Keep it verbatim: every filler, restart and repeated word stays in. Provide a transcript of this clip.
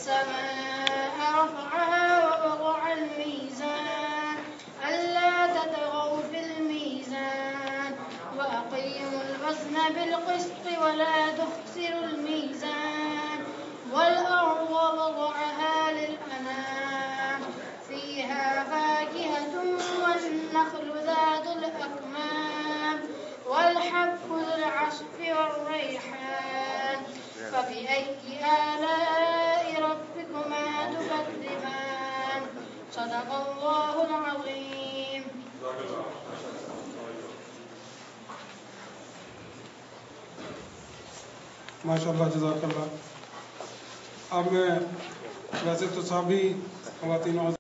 والسماء رفعها ووضع الميزان ألا تطغوا في الميزان وأقيموا الوزن بالقسط ولا تخسروا الميزان والأرض وضعها للأنام فيها فاكهة والنخل ذات الأكمام والحب ذو العصف والريحان فبأي آلاء ربكما تكذبان صدق الله العظيم. माशाअल्लाह जज़ाकल्लाह। अब मैं वैसे तो सभी ख़वातीन